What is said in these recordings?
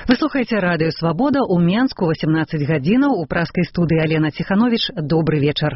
Вы слухаеце радыё «Свабода» ў Менску 18 гадзінаў у праскай студыі Алена Ціхановіч. Добры вечар.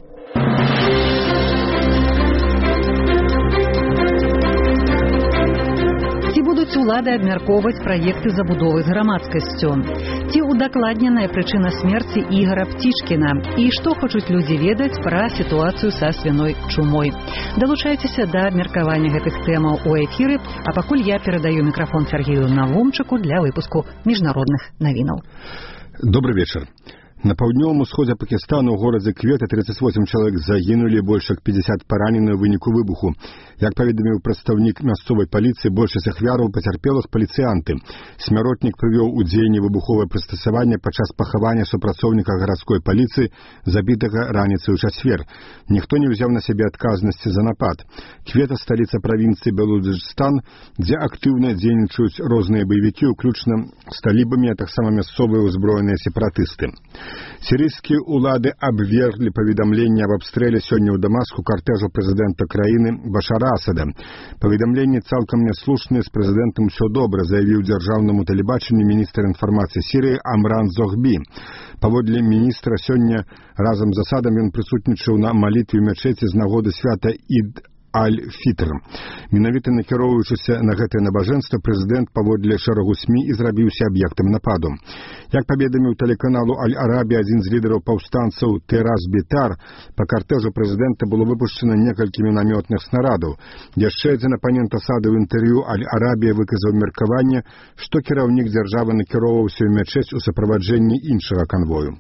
Ці будуць улады абмяркоўваць праекты забудовы з грамадскасцю? Ці удакладненая прычына смерці Ігора Птічкіна? І што хочуць людзі ведаць пра сітуацыю са свіной чумой? Далучайцеся да абмеркавання гэтых тэмаў у эфіры, а пакуль я перадаю мікрафон Сергею Навумчыку для выпуску міжнародных навінаў. Добрый вечер. На паўднёвым усходзе Пакістану ў горадзе Квета 38 чалавек загінулі, больш як 50 паранены ў выніку выбуху. Як паведаміў прадстаўнік мясцовай паліцыі, большасць ахвяраў пацярпелых паліцыянты. Смяротнік прывёў у дзеянне выбуховае прыстасаванне падчас пахавання супрацоўніка гарадской паліцыі, забітага раніцай у чацвер. Ніхто не ўзяў на сябе адказнасці за напад. Квета — сталіца правінцыі Балуджыстан, дзе актыўна дзейнічаюць розныя баевікі, уключна з талібамі, а таксама мясцовыя ўзброеныя сепаратысты. Сірыйскія ўлады абверглі паведамленне аб абстрэле сёння ў Дамаску картэжу прэзідэнта краіны Башара Асада. Паведамленне цалкам няслушнае, з прэзідэнтам усё добра, заявіў дзяржаўнаму тэлебачанню міністр інфармацыі Сірыі Амран Зохбі. Паводле міністра, сёння разам з Асадам ён прысутнічаў на малітве ў мячэці з нагоды свята Ід Аль-Фітр. Менавіта накіроўваючыся на гэтае набажэнства, прэзідэнт паводле шэрагу СМІ і зрабіўся аб'ектам нападу. Як паведаміў тэлеканалу Аль-Арабія адзін з лідараў паўстанцаў Тэрас Бітар, па картэжу прэзідэнта было выпушчана некалькі мінамётных снарадаў. Яшчэ адзін апанент Асада ў інтэрв'ю Аль-Арабія выказаў меркаванне, што кіраўнік дзяржавы накіроўваўся ў мячэць у суправаджэнні іншага канвою.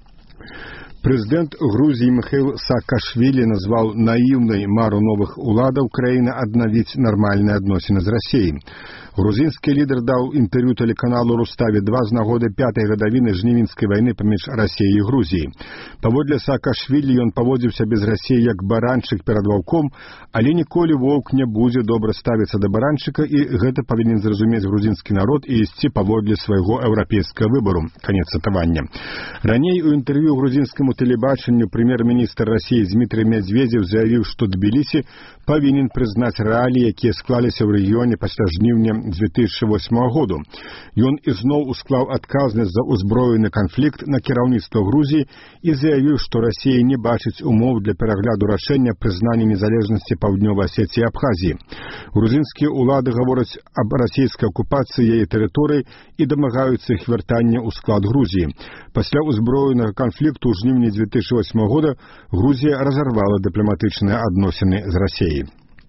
Прэзідэнт Грузіі Міхаіл Саакашвілі назваў наіўнай мару новых уладаў краіны аднавіць нармальныя адносіны з Расіяй. Грузінскі лідар даў інтэрв'ю тэлеканалу Руставі-2 з нагоды 5-й гадавіны жнівеньскай вайны паміж Расіяй і Грузіяй. Паводле Саакашвілі ён паводзіў сябе з Расіяй як баранчык перад ваўком, але ніколі воўк не будзе добра ставіцца да баранчыка, і гэта павінен зразумець грузінскі народ і ісці паводле свайго еўрапейскага выбару. Канец цытавання. Раней у інтэрв'ю грузінскаму тэлебачанню прэм'ер-міністр Расіі Дмітрый Медведзев заявіў, што Тбілісі павінен прызнаць рэаліі, якія склаліся ў рэгіёне пасля жніўня 2008 году. Ён ізноў усклаў адказнасць за ўзброены канфлікт на кіраўніцтва Грузіі і заявіў, што Расія не бачыць умоў для перагляду рашэння прызнання незалежнасці Паўднёвай Асеціі і Абхазіі. Грузінскія ўлады гавораць аб расійскай акупацыі яе тэрыторый і дамагаюцца іх вяртання ў склад Грузіі. Пасля ўзброенага канфлікту ў жніўні 2008 года Грузія разарвала дыпламатычныя адносіны з Расіяй.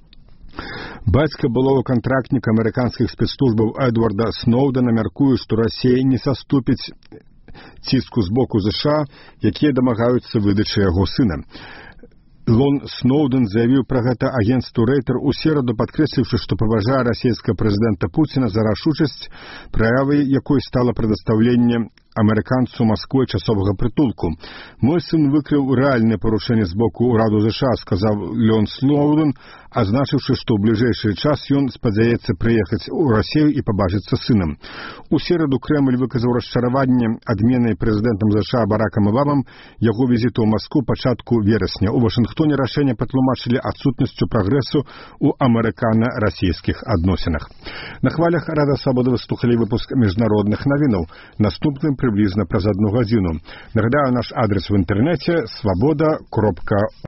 Бацька былого кантрактніка амерыканскіх спецслужбаў Эдварда Сноўдена мяркуе, што Расія не саступіць ціску з боку ЗША, якія дамагаюцца выдачы яго сына. Лон Сноўден заявіў пра гэта агенцтву Рэйтер у сераду, падкрэсліўшы, што паважае расійскага прэзідэнта Пуціна за рашучасць, праявай якой стала прадастаўленне амерыканцу Масквы часовага прытулку. «Мой сын выкрыў рэальнае парушэнне з боку ўраду ЗША», сказаў Лон Сноўден, азначыўшы, што ў бліжэйшы час ён спадзяецца прыехаць у Расію і пабачыцца сынам. У сераду Крэмль выказаў расчараванне адменай прэзідэнтам ЗША Баракам Абамам яго візіту ў Маскву пачатку верасня. У Вашынгтоне рашэнне патлумачылі адсутнасцю прагрэсу ў амерыкана-расійскіх адносінах. На хвалях Радыё Свабода вы слухалі выпуск міжнародных навінаў. Наступным прыблізна праз 1 гадзіну. Нагадаю, наш адрес в інтэрнэце — свабода.орг.